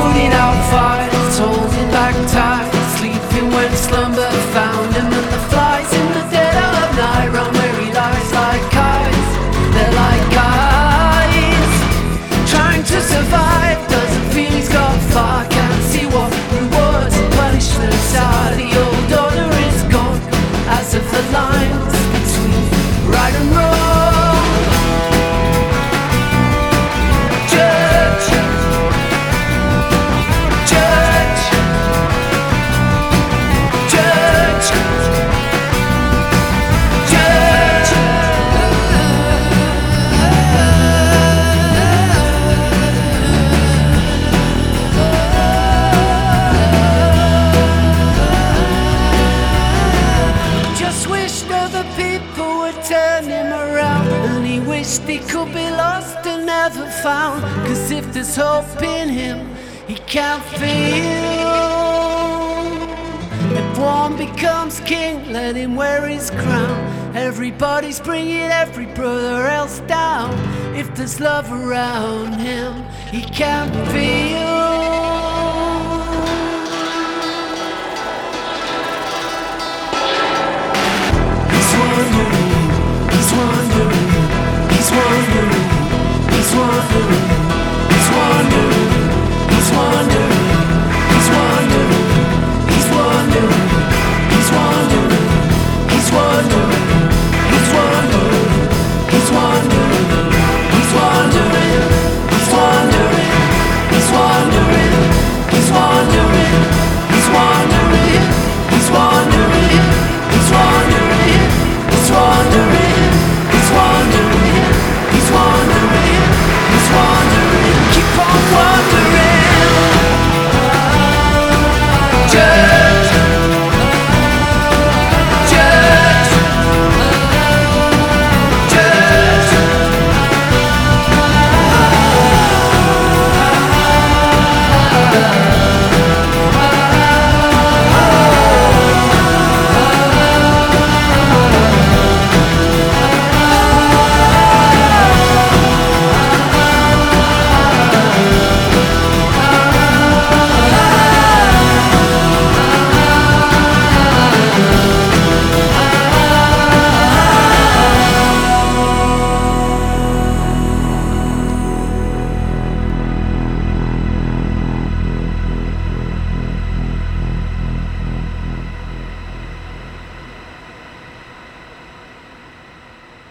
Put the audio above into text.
putting out fires, holding back tides, sleeping when slumber found him, and the flies in the dead of night run where he lies like eyes. They're like eyes, trying to survive. Doesn't feel he's got far, can't see what rewards and punishments are. The old order is gone, as of the lines between right and wrong. Judge, judge, judge, judge. Just wished other people would turn him around, and he wished he could be lost and never found. 'Cause if there's hope in him, he can't feel. If one becomes king, let him wear his crown. Everybody's bringing every brother else down. If there's love around him, he can't feel.